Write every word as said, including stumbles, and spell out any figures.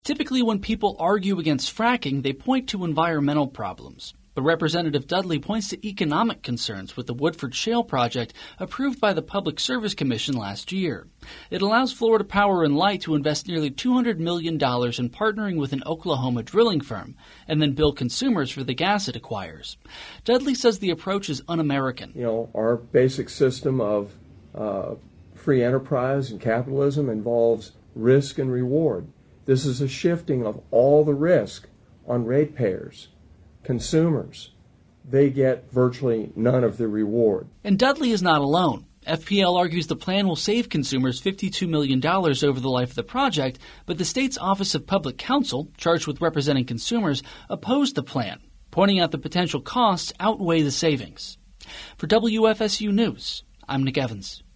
Typically, when people argue against fracking, they point to environmental problems. But Representative Dudley points to economic concerns with the Woodford Shale project approved by the Public Service Commission last year. It allows Florida Power and Light to invest nearly two hundred million dollars in partnering with an Oklahoma drilling firm and then bill consumers for the gas it acquires. Dudley says the approach is un-American. You know, our basic system of uh, free enterprise and capitalism involves risk and reward. This is a shifting of all the risk on ratepayers. Consumers, they get virtually none of the reward. And Dudley is not alone. F P L argues the plan will save consumers fifty-two million dollars over the life of the project, but the state's Office of Public Counsel, charged with representing consumers, opposed the plan, pointing out the potential costs outweigh the savings. For W F S U News, I'm Nick Evans.